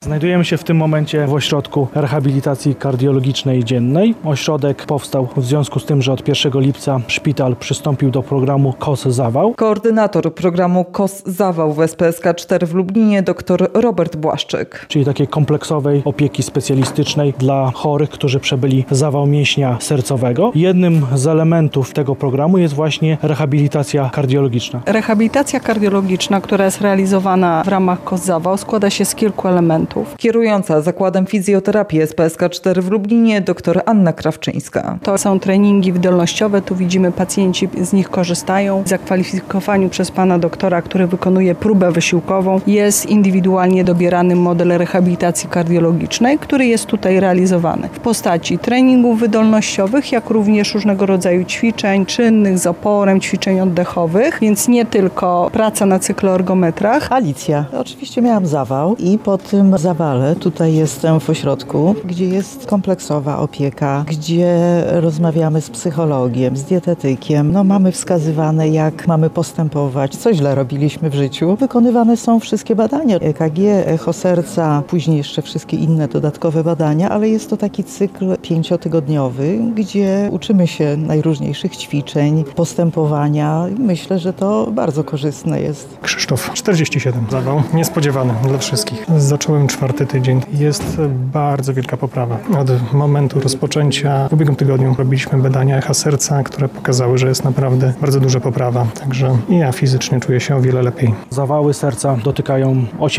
Znajdujemy się w tym momencie w ośrodku rehabilitacji kardiologicznej dziennej. Ośrodek powstał w związku z tym, że od 1 lipca szpital przystąpił do programu KOS Zawał. Koordynator programu KOS Zawał w SPSK 4 w Lublinie dr Robert Błaszczyk. Czyli takiej kompleksowej opieki specjalistycznej dla chorych, którzy przebyli zawał mięśnia sercowego. Jednym z elementów tego programu jest właśnie rehabilitacja kardiologiczna. Rehabilitacja kardiologiczna, która jest realizowana w ramach KOS Zawał, składa się z kilku elementów. Kierująca Zakładem Fizjoterapii SPSK 4 w Lublinie dr Anna Krawczyńska. To są treningi wydolnościowe, tu widzimy pacjenci z nich korzystają. W zakwalifikowaniu przez pana doktora, który wykonuje próbę wysiłkową, jest indywidualnie dobierany model rehabilitacji kardiologicznej, który jest tutaj realizowany w postaci treningów wydolnościowych, jak również różnego rodzaju ćwiczeń czynnych z oporem, ćwiczeń oddechowych, więc nie tylko praca na cykloergometrach. Alicja. Oczywiście miałam zawał i po tym zawale tutaj jestem w ośrodku, gdzie jest kompleksowa opieka, gdzie rozmawiamy z psychologiem, z dietetykiem. Mamy wskazywane, jak mamy postępować, co źle robiliśmy w życiu. Wykonywane są wszystkie badania, EKG, echo serca, później jeszcze wszystkie inne dodatkowe badania, ale jest to taki cykl 5-tygodniowy, gdzie uczymy się najróżniejszych ćwiczeń, postępowania. Myślę, że to bardzo korzystne jest. Krzysztof, 47, zawał niespodziewany dla wszystkich. Zacząłem 4. tydzień. Jest bardzo wielka poprawa. Od momentu rozpoczęcia w ubiegłym tygodniu robiliśmy badania echa serca, które pokazały, że jest naprawdę bardzo duża poprawa. Także ja fizycznie czuję się o wiele lepiej. Zawały serca dotykają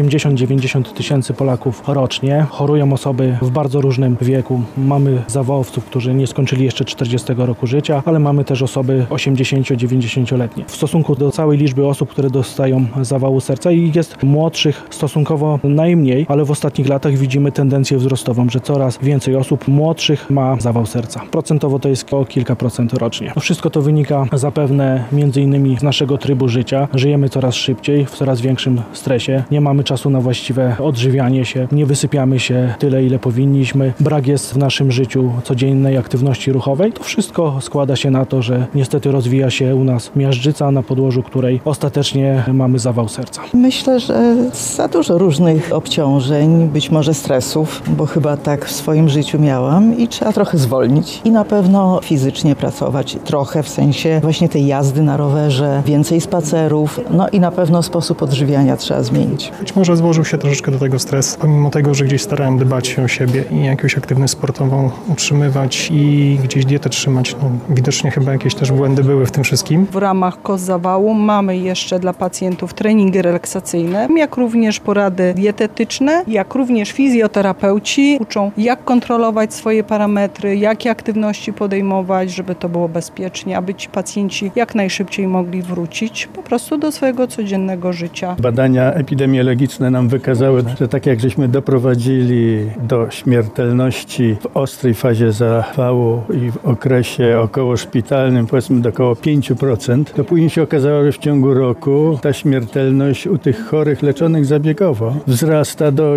80-90 tysięcy Polaków rocznie. Chorują osoby w bardzo różnym wieku. Mamy zawałowców, którzy nie skończyli jeszcze 40 roku życia, ale mamy też osoby 80-90-letnie. W stosunku do całej liczby osób, które dostają zawału serca, ich jest młodszych stosunkowo najmniej, ale w ostatnich latach widzimy tendencję wzrostową, że coraz więcej osób młodszych ma zawał serca. Procentowo to jest o kilka procent rocznie. Wszystko to wynika zapewne m.in. z naszego trybu życia. Żyjemy coraz szybciej, w coraz większym stresie. Nie mamy czasu na właściwe odżywianie się, nie wysypiamy się tyle, ile powinniśmy. Brak jest w naszym życiu codziennej aktywności ruchowej. To wszystko składa się na to, że niestety rozwija się u nas miażdżyca, na podłożu której ostatecznie mamy zawał serca. Myślę, że za dużo różnych obciążeń, być może stresów, bo chyba tak w swoim życiu miałam i trzeba trochę zwolnić i na pewno fizycznie pracować trochę, w sensie właśnie tej jazdy na rowerze, więcej spacerów, i na pewno sposób odżywiania trzeba zmienić. Być może złożył się troszeczkę do tego stres, pomimo tego, że gdzieś starałem dbać o siebie i jakąś aktywność sportową utrzymywać i gdzieś dietę trzymać. Widocznie chyba jakieś też błędy były w tym wszystkim. W ramach KOS Zawału mamy jeszcze dla pacjentów treningi relaksacyjne, jak również porady dietetyczne, jak również fizjoterapeuci uczą, jak kontrolować swoje parametry, jakie aktywności podejmować, żeby to było bezpiecznie, aby ci pacjenci jak najszybciej mogli wrócić po prostu do swojego codziennego życia. Badania epidemiologiczne nam wykazały, że tak jak żeśmy doprowadzili do śmiertelności w ostrej fazie zawału i w okresie okołoszpitalnym, powiedzmy do około 5%, to później się okazało, że w ciągu roku ta śmiertelność u tych chorych leczonych zabiegowo wzrasta do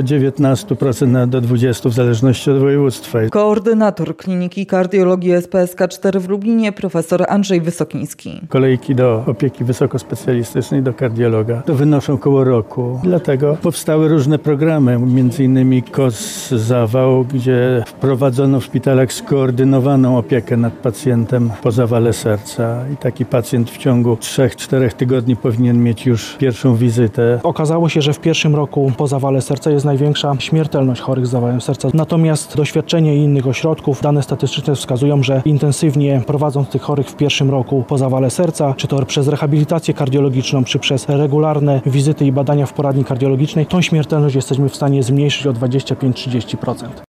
19%, do 20% w zależności od województwa. Koordynator Kliniki Kardiologii SPSK 4 w Lublinie profesor Andrzej Wysokiński. Kolejki do opieki wysokospecjalistycznej, do kardiologa, to wynoszą około roku. Dlatego powstały różne programy, m.in. KOS Zawał, gdzie wprowadzono w szpitalach skoordynowaną opiekę nad pacjentem po zawale serca i taki pacjent w ciągu 3-4 tygodni powinien mieć już pierwszą wizytę. Okazało się, że w pierwszym roku po zawale serca jest największa śmiertelność chorych z zawałem serca. Natomiast doświadczenie innych ośrodków, dane statystyczne wskazują, że intensywnie prowadząc tych chorych w pierwszym roku po zawale serca, czy to przez rehabilitację kardiologiczną, czy przez regularne wizyty i badania w poradni kardiologicznej, tą śmiertelność jesteśmy w stanie zmniejszyć o 25-30%.